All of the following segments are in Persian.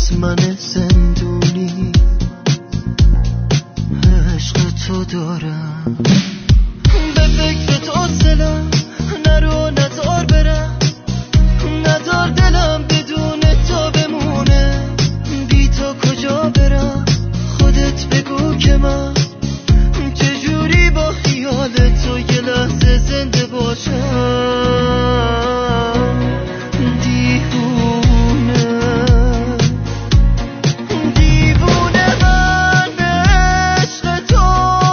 از من زندونی عشق تو دارم. به فکر تو سلم نرو نزار برم، ندار دلم بدون تو بمونه. بی تو کجا برم خودت بگو که من چجوری با خیال تو یه لحظه زنده باشم. دیوونه من به عشق تو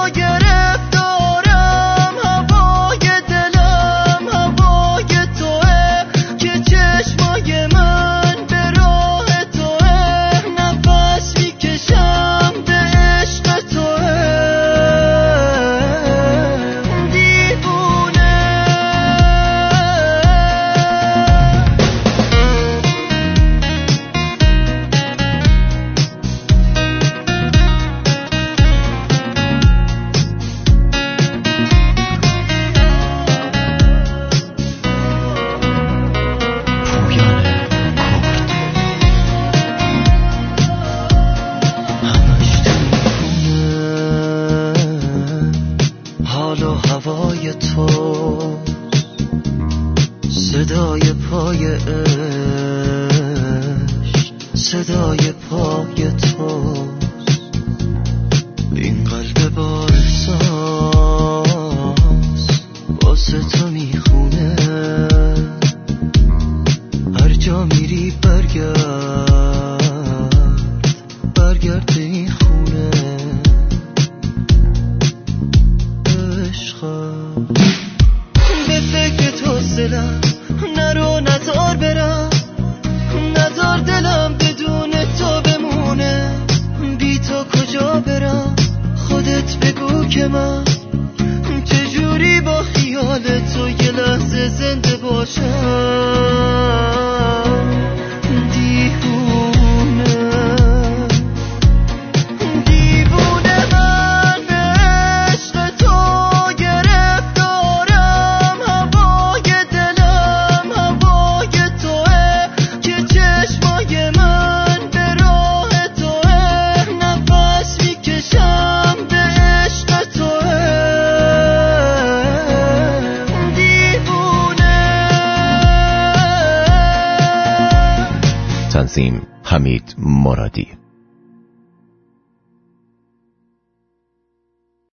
گرفتارم. هوای دلم هوای توه که چشمای من به راه توه. نفس میکشم به عشق توه. حال و هوای تو صدای پای عشق، صدای پای تو. این قلب با احساس واسه تو میخونه. هر جا میری برگرد به این خونه. به فکر تو سلم نرو نزار برم، نزار دلم بدون تو بمونه. بی تو کجا برم خودت بگو که من چجوری با خیال تو یه لحظه زنده باشم. تنظیم حمید مرادی.